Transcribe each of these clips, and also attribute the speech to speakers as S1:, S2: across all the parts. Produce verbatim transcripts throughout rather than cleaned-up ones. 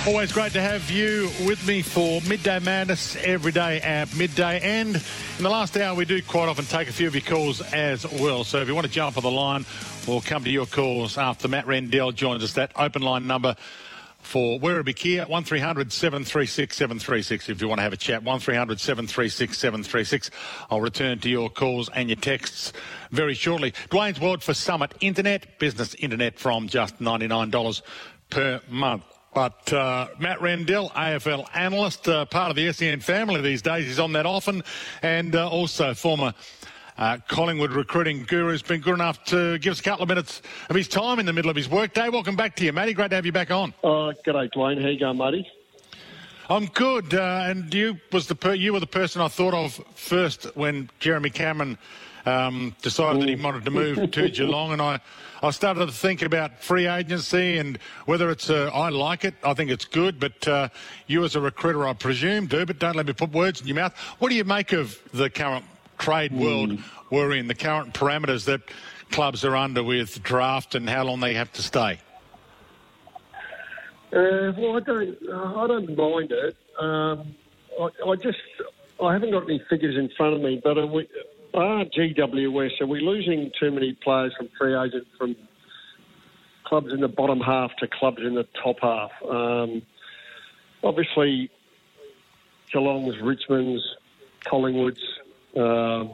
S1: Always great to have you with me for Midday Madness every day at midday. And in the last hour, we do quite often take a few of your calls as well. So if you want to jump on the line, we'll come to your calls after Matt Rendell joins us. That open line number for Werribee Kia, one three hundred seven three six seven three six if you want to have a chat, one three hundred seven three six seven three six. I'll return to your calls and your texts very shortly. Dwayne's World for Summit Internet, business internet from just ninety-nine dollars per month. But uh, Matt Rendell, A F L analyst, uh, part of the S E N family these days. He's on that often, and uh, also former uh, Collingwood recruiting guru, has been good enough to give us a couple of minutes of his time in the middle of his workday. Welcome back to you, Matty. Great to have you back on.
S2: Oh, g'day, Dwayne. How you going, Matty?
S1: I'm good, uh, and you was the per- you were the person I thought of first when Jeremy Cameron um, decided that he wanted to move to Geelong, and I. I started to think about free agency and whether it's, uh, I like it, I think it's good, but uh, you as a recruiter, I presume, do, but don't let me put words in your mouth. What do you make of the current trade world mm. we're in, the current parameters that clubs are under with draft and how long they have to stay?
S2: Uh, well, I don't, uh, I don't mind it. Um, I, I just, I haven't got any figures in front of me, but are we, Ah, G W S, are we losing too many players from free agent from clubs in the bottom half to clubs in the top half? Um, obviously, Geelong's, Richmond's, Collingwood's, um,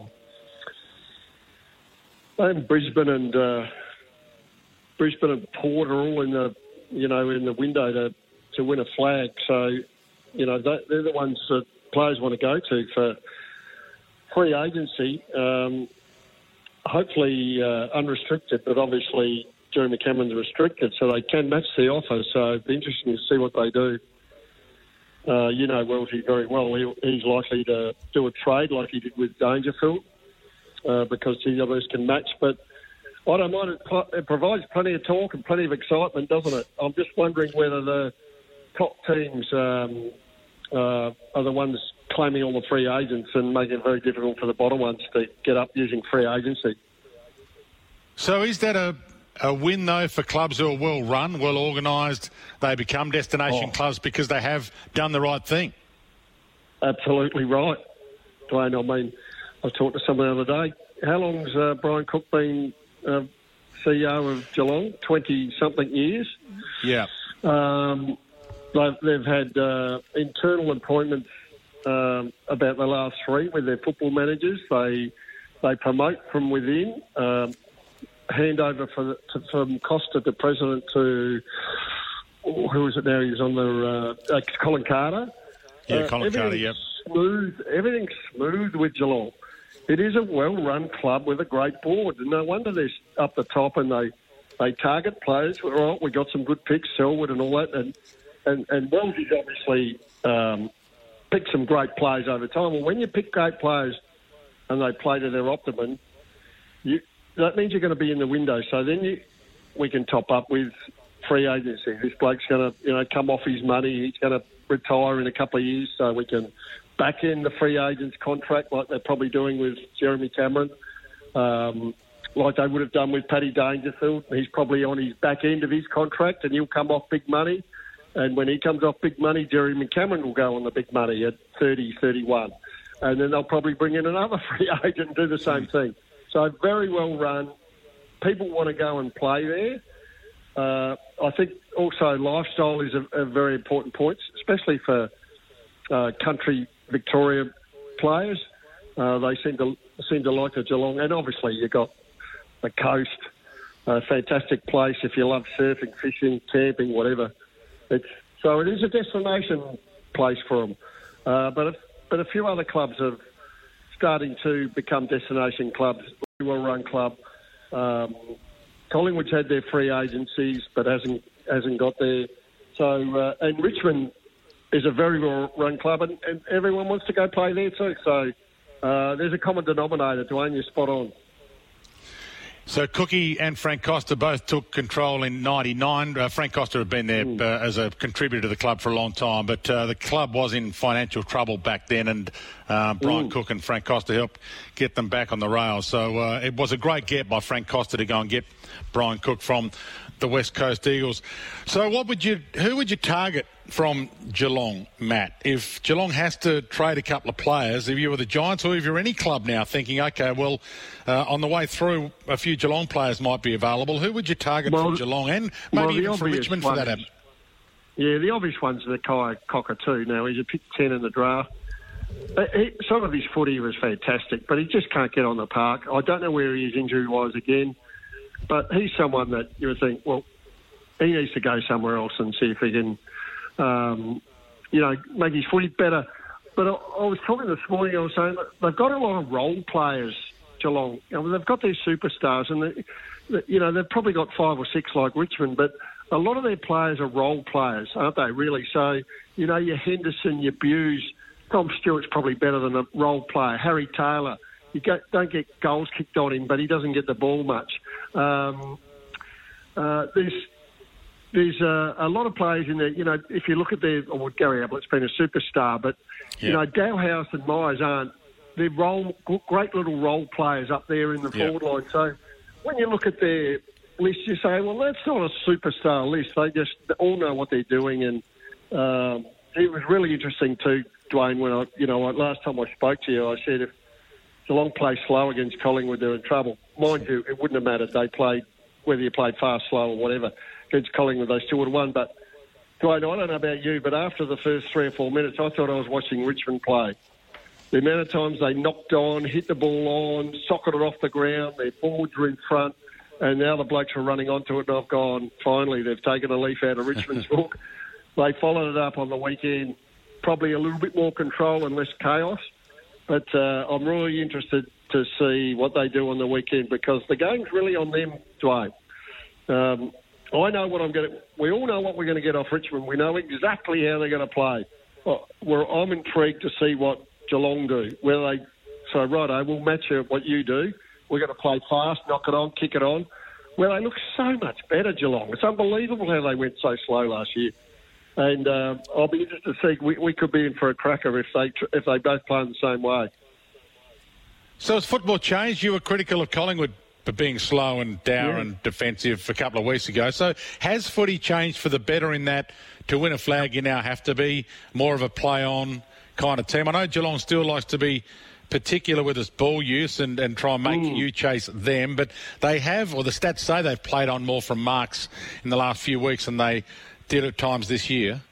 S2: and Brisbane and uh, Brisbane and Port are all in the you know in the window to to win a flag. So you know they, they're the ones that players want to go to for free agency, um, hopefully uh, unrestricted, but obviously Jeremy Cameron's restricted, so they can match the offer. So it'd be interesting to see what they do. Uh, you know Welty very well. He, he's likely to do a trade like he did with Dangerfield uh, because G W S can match. But I don't mind. It, it provides plenty of talk and plenty of excitement, doesn't it? I'm just wondering whether the top teams um, uh, are the ones claiming all the free agents and making it very difficult for the bottom ones to get up using free agency.
S1: So is that a, a win, though, for clubs who are well run, well organised? They become destination oh. clubs because they have done the right thing?
S2: Absolutely right, Dwayne. I mean, I talked to someone the other day. How long's uh, Brian Cook been uh, C E O of Geelong? twenty-something years?
S1: Yeah.
S2: Um, they've, they've had uh, internal appointments Um, about the last three with their football managers. They they promote from within, um, hand over for the, to, from Costa, the president, to oh, who is it now? He's on the uh, uh, Colin Carter.
S1: Yeah,
S2: uh,
S1: Colin Carter. Yep.
S2: Smooth. Everything's smooth with Geelong. It is a well-run club with a great board, and no wonder they're up the top and they they target players. Right, we got some good picks, Selwood and all that, and and and Wellesley's obviously. Um, pick some great players over time. Well, when you pick great players and they play to their optimum, you, that means you're going to be in the window. So then you, we can top up with free agency. This bloke's going to, you know, come off his money. He's going to retire in a couple of years, so we can back in the free agent's contract like they're probably doing with Jeremy Cameron, um, like they would have done with Paddy Dangerfield. He's probably on his back end of his contract and he'll come off big money. And when he comes off big money, Jeremy Cameron will go on the big money at thirty, thirty-one. And then they'll probably bring in another free agent and do the same thing. So very well run. People want to go and play there. Uh, I think also lifestyle is a, a very important point, especially for uh, country Victoria players. Uh, they seem to seem to like the Geelong. And obviously you've got the coast, a fantastic place if you love surfing, fishing, camping, whatever. It's, so it is a destination place for them. Uh, but, a, but a few other clubs are starting to become destination clubs, very well-run club. Um, Collingwood's had their free agencies but hasn't hasn't got there. So, uh, and Richmond is a very well-run club and, and everyone wants to go play there too. So uh, there's a common denominator, Dwayne, you're spot on.
S1: So Cookie and Frank Costa both took control in ninety-nine. Uh, Frank Costa had been there uh, as a contributor to the club for a long time, but uh, the club was in financial trouble back then, and uh, Brian Ooh. Cook and Frank Costa helped get them back on the rails. So uh, it was a great get by Frank Costa to go and get Brian Cook from the West Coast Eagles. So what would you, who would you target from Geelong, Matt? If Geelong has to trade a couple of players, if you were the Giants or if you're any club now thinking, OK, well, uh, on the way through, a few Geelong players might be available, who would you target well, from Geelong and maybe well, even from Richmond for that matter?
S2: Yeah, the obvious one's the Kai Cockatoo. Now, he's a pick ten in the draft. He, some of his footy was fantastic, but he just can't get on the park. I don't know where he is injury-wise again, but he's someone that you would think, well, he needs to go somewhere else and see if he can, um, you know, make his footy better. But I, I was talking this morning, I was saying that they've got a lot of role players, Geelong. You know, they've got these superstars, and, they, they, you know, they've probably got five or six like Richmond, but a lot of their players are role players, aren't they, really? So, you know, your Henderson, your Buse, Tom Stewart's probably better than a role player. Harry Taylor, you get, don't get goals kicked on him, but he doesn't get the ball much. Um, uh, there's there's uh, a lot of players in there. You know, if you look at their, well, Gary Ablett's been a superstar, but, yeah. you know, Dowhouse and Myers aren't. They're role, great little role players up there in the yeah. forward line. So when you look at their list, you say, well, that's not a superstar list. They just all know what they're doing. And um, it was really interesting too, Dwayne, when I, you know, last time I spoke to you, I said if Geelong play slow against Collingwood, they're in trouble. Mind you, it wouldn't have mattered. They played, whether you played fast, slow or whatever, against Collingwood, they still would have won. But, Dwayne, I don't know about you, but after the first three or four minutes, I thought I was watching Richmond play. The amount of times they knocked on, hit the ball on, socketed off the ground, their forwards were in front, and now the blokes are running onto it, and I've gone, finally, they've taken a leaf out of Richmond's book. They followed it up on the weekend, probably a little bit more control and less chaos. But uh, I'm really interested to see what they do on the weekend because the game's really on them, Dwayne. Um, I know what I'm going to... We all know what we're going to get off Richmond. We know exactly how they're going to play. Well, we're, I'm intrigued to see what Geelong do. Where they So, righto, we'll match what you do. We're going to play fast, knock it on, kick it on. Well, they look so much better, Geelong. It's unbelievable how they went so slow last year. And uh, I'll be interested to see. We, we could be in for a cracker if they if they both play in the same way.
S1: So has football changed? You were critical of Collingwood for being slow and dour yeah. and defensive a couple of weeks ago. So has footy changed for the better in that to win a flag you now have to be more of a play-on kind of team? I know Geelong still likes to be particular with its ball use and, and try and make mm. you chase them, but they have, or the stats say they've played on more from marks in the last few weeks than they did at times this year.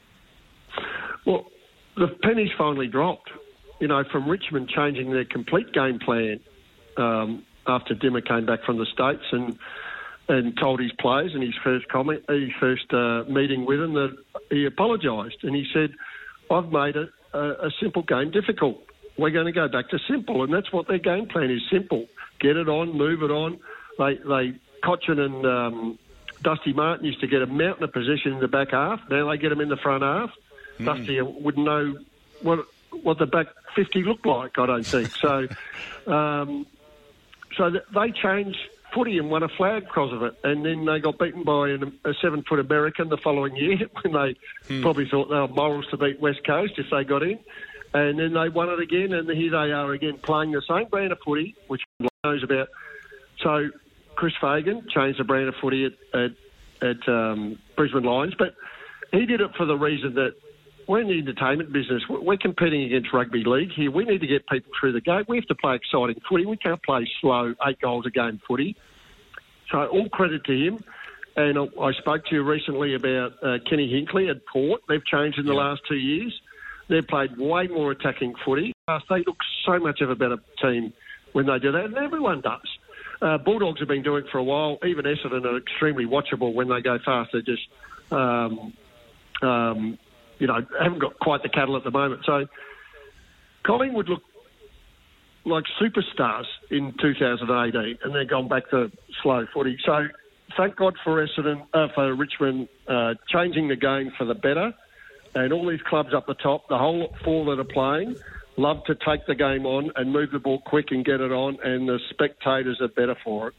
S2: Well, the penny's finally dropped, you know, from Richmond changing their complete game plan um, after Dimmer came back from the States and and told his players in his first comment, his first uh, meeting with them that he apologised and he said, I've made it a, a simple game difficult. We're going to go back to simple, and that's what their game plan is, simple. Get it on, move it on. They, they Cochin and um, Dusty Martin used to get a mountain of possession in the back half. Now they get them in the front half. Mm. Dusty wouldn't know what what the back fifty looked like, I don't think. So um, so they changed footy and won a flag because of it, and then they got beaten by an, a seven-foot American the following year when they mm. probably thought they were morals to beat West Coast if they got in. And then they won it again, and here they are again playing the same brand of footy, which knows about. So Chris Fagan changed the brand of footy at, at, at um, Brisbane Lions, but he did it for the reason that we're in the entertainment business. We're competing against rugby league here. We need to get people through the gate. We have to play exciting footy. We can't play slow, eight goals a game footy. So all credit to him. And I spoke to you recently about uh, Kenny Hinkley at Port. They've changed in the yeah. last two years. They've played way more attacking footy. They look so much of a better team when they do that, and everyone does. Uh, Bulldogs have been doing it for a while. Even Essendon are extremely watchable when they go fast. They're just, um, um, you know, haven't got quite the cattle at the moment. So Collingwood look like superstars in two thousand eighteen, and they're gone back to slow footy. So thank God for Essendon, uh, for Richmond uh, changing the game for the better. And all these clubs up the top, the whole four that are playing, love to take the game on and move the ball quick and get it on, and the spectators are better for it.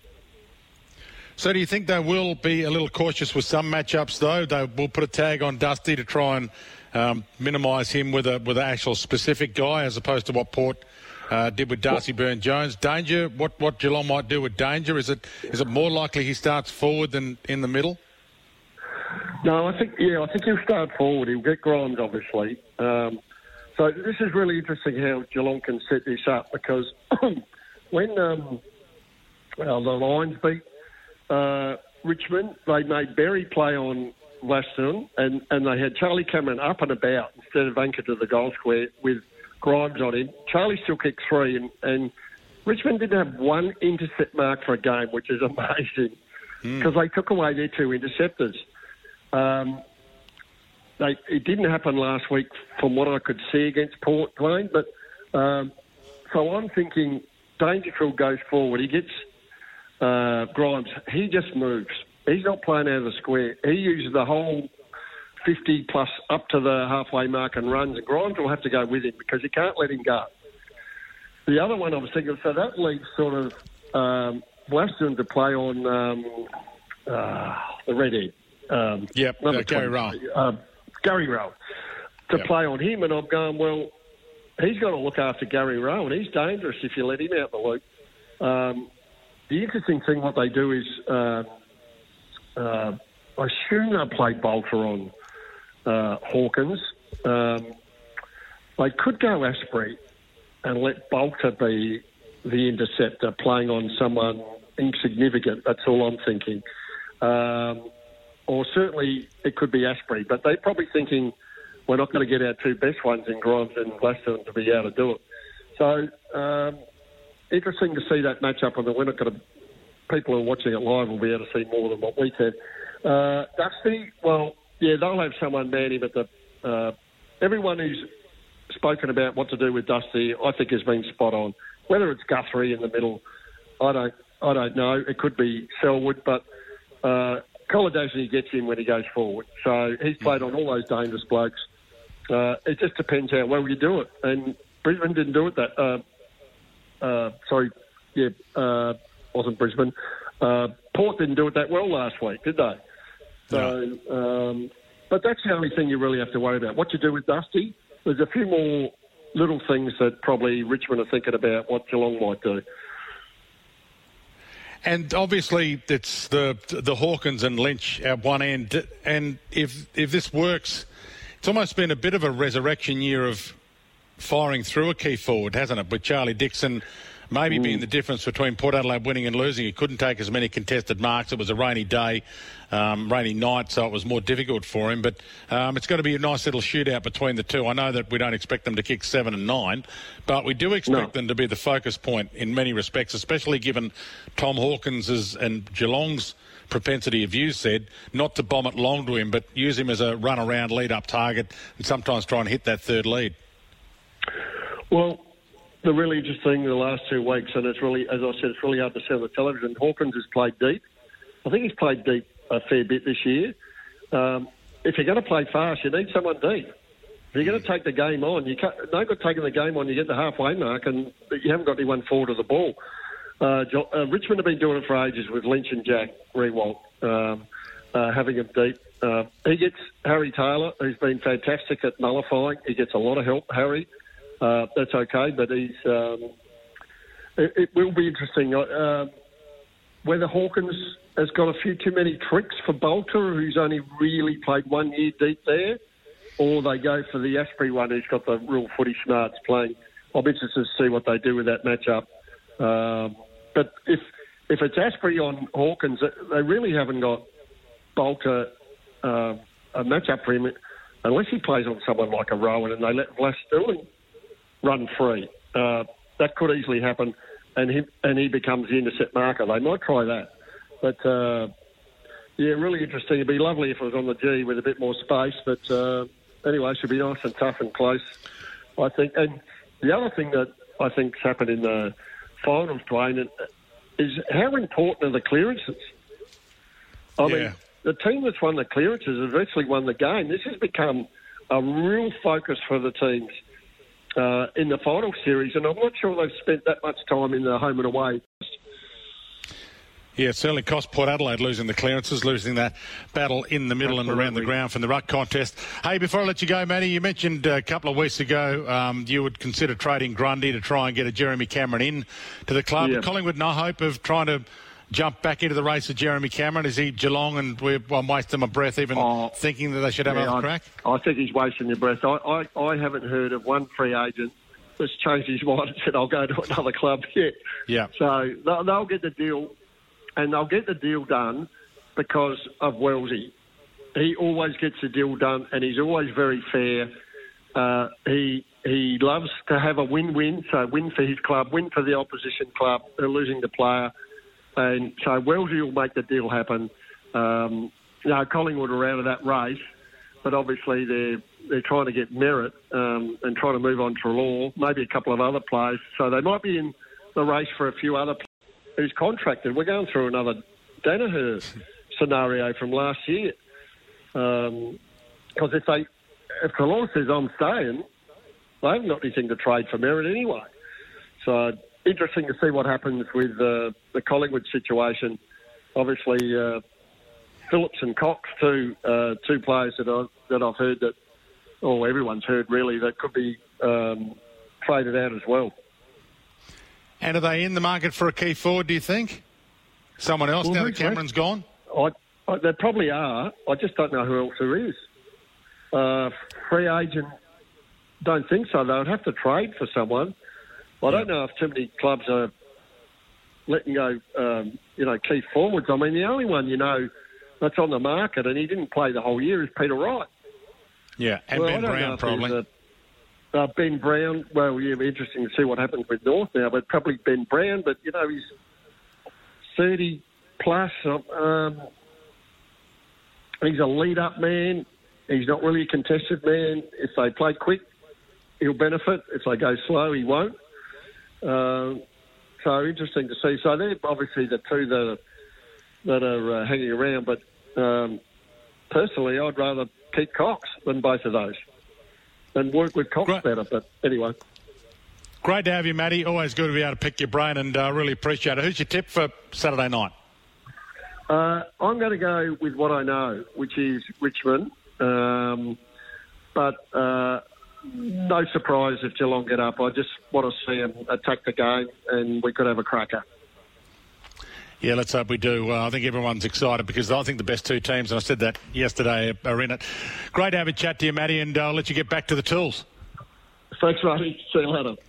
S1: So do you think they will be a little cautious with some matchups, though? They will put a tag on Dusty to try and um, minimise him with a with an actual specific guy as opposed to what Port uh, did with Darcy Byrne-Jones. Danger, what, what Geelong might do with Danger, is it is it more likely he starts forward than in the middle?
S2: No, I think, yeah, I think he'll start forward. He'll get Grimes, obviously. Um, so this is really interesting how Geelong can set this up, because when um, well, the Lions beat uh, Richmond, they made Berry play on Western, and, and they had Charlie Cameron up and about instead of anchored to the goal square with Grimes on him. Charlie still kicked three, and, and Richmond didn't have one intercept mark for a game, which is amazing, because mm. they took away their two interceptors. Um, they, it didn't happen last week from what I could see against Port, Dwayne, but um, so I'm thinking Dangerfield goes forward. He gets uh, Grimes. He just moves. He's not playing out of the square. He uses the whole fifty plus up to the halfway mark and runs, and Grimes will have to go with him because you can't let him go. The other one I was thinking, so that leaves sort of um, Western to play on um, uh, the redhead. Um,
S1: yep, uh, Gary Rowan.
S2: Uh, Gary Rowan. To
S1: yep.
S2: play on him, and I'm going, well, he's got to look after Gary Rowan. He's dangerous if you let him out the loop. Um, the interesting thing, what they do is, uh, uh, I assume they'll play Bolter on uh, Hawkins. Um, they could go Asprey and let Bolter be the interceptor, playing on someone insignificant. That's all I'm thinking. Um, or certainly it could be Asprey, but they're probably thinking we're not going to get our two best ones in Grimes and Gladstone to be able to do it. So um, interesting to see that matchup, and we're not going to. People who are watching it live will be able to see more than what we can. Uh, Dusty, well, yeah, they'll have someone man him at the. Uh, everyone who's spoken about what to do with Dusty, I think, has been spot on. Whether it's Guthrie in the middle, I don't, I don't know. It could be Selwood, but uh, Coladosi gets in when he goes forward. So he's played on all those dangerous blokes. Uh, it just depends how well you do it. And Brisbane didn't do it that. Uh, uh, sorry, yeah, uh, wasn't Brisbane. Uh, Port didn't do it that well last week, did they? So, no. um, but that's the only thing you really have to worry about. What you do with Dusty, there's a few more little things that probably Richmond are thinking about what Geelong might do.
S1: And obviously, it's the the Hawkins and Lynch at one end. And if if this works, it's almost been a bit of a resurrection year of firing through a key forward, hasn't it? With Charlie Dixon maybe mm. being the difference between Port Adelaide winning and losing. He couldn't take as many contested marks. It was a rainy day, um, rainy night, so it was more difficult for him. But um, it's going to be a nice little shootout between the two. I know that we don't expect them to kick seven and nine, but we do expect no. them to be the focus point in many respects, especially given Tom Hawkins's and Geelong's propensity, as you said, not to bomb it long to him, but use him as a run-around, lead-up target and sometimes try and hit that third lead.
S2: Well, the really interesting thing the last two weeks, and it's really, as I said, it's really hard to see on the television, Hawkins has played deep. I think he's played deep a fair bit this year. Um, if you're going to play fast, you need someone deep. If you're going to take the game on, you can't, no good taking the game on, you get the halfway mark and you haven't got anyone forward of the ball. Uh, uh, Richmond have been doing it for ages with Lynch and Jack Riewoldt, um, uh, having him deep. Uh, he gets Harry Taylor, who's been fantastic at nullifying. He gets a lot of help, Harry. Uh, that's okay, but he's. Um, it, it will be interesting uh, whether Hawkins has got a few too many tricks for Bolter, who's only really played one year deep there, or they go for the Asprey one, who's got the real footy smarts playing. I'm interested to see what they do with that matchup. Um, but if if it's Asprey on Hawkins, they really haven't got Bolter uh, a matchup for him unless he plays on someone like a Rowan and they let Vlass Dillon run free. Uh, that could easily happen, and he and he becomes the intercept marker. They might try that, but uh, yeah, really interesting. It'd be lovely if it was on the G with a bit more space. But uh, anyway, it should be nice and tough and close, I think. And the other thing that I think's happened in the finals, Dwayne, is how important are the clearances? I
S1: yeah.
S2: mean, the team that's won the clearances has virtually won the game. This has become a real focus for the teams Uh, in the final series, and I'm not sure they've spent that much time in the home and away.
S1: Yeah, it certainly cost Port Adelaide losing the clearances, losing that battle in the middle Absolutely. and around the ground from the ruck contest. Hey, before I let you go, Matty, you mentioned a couple of weeks ago um, you would consider trading Grundy to try and get a Jeremy Cameron in to the club.
S2: Yeah.
S1: Collingwood no hope of trying to jump back into the race of Jeremy Cameron? Is he Geelong and we're well, wasting my breath even oh, thinking that they should have yeah, another crack?
S2: I, I think he's wasting your breath. I, I, I haven't heard of one free agent that's changed his mind and said, I'll go to another club yet.
S1: Yeah.
S2: So they'll, they'll get the deal, and they'll get the deal done because of Wellesley. He always gets the deal done, and he's always very fair. Uh, he he loves to have a win-win, so win for his club, win for the opposition club, they're losing the player. And so Wellesley will make the deal happen. Um, you know, Collingwood are out of that race, but obviously they're they're trying to get merit um, and trying to move on to law, maybe a couple of other players. So they might be in the race for a few other players who's contracted. We're going through another Danaher scenario from last year. Because um, if they, if Geelong says I'm staying, they haven't got anything to trade for merit anyway. So interesting to see what happens with uh, the Collingwood situation. Obviously, uh, Phillips and Cox, two uh, two players that I that I've heard that, or everyone's heard really, that could be um, traded out as well.
S1: And are they in the market for a key forward, do you think? Someone else, well, now that Cameron's gone?
S2: I, I, they probably are. I just don't know who else there is. Uh, free agent, don't think so. They would have to trade for someone. I don't know if too many clubs are letting go, um, you know, key forwards. I mean, the only one, you know, that's on the market, and he didn't play the whole year, is Peter Wright.
S1: Yeah, and well, Ben Brown probably.
S2: A, uh, Ben Brown, well, yeah, it'll be interesting to see what happens with North now, but probably Ben Brown, but, you know, he's thirty plus. Um, he's a lead-up man. He's not really a contested man. If they play quick, he'll benefit. If they go slow, he won't. Uh, so interesting to see. So they're obviously the two that are, that are uh, hanging around, but um, personally I'd rather keep Cox than both of those and work with Cox Great. better. But anyway.
S1: Great to have you, Matty. Always good to be able to pick your brain, and I uh, really appreciate it. Who's your tip for Saturday night?
S2: Uh, I'm going to go with what I know, which is Richmond. Um, but... Uh, No surprise if Geelong get up. I just want to see them attack the game, and we could have a cracker.
S1: Yeah, let's hope we do. Uh, I think everyone's excited because I think the best two teams, and I said that yesterday, are in it. Great to have a chat to you, Matty, and I'll let you get back to the tools.
S2: Thanks, Matty. See you later.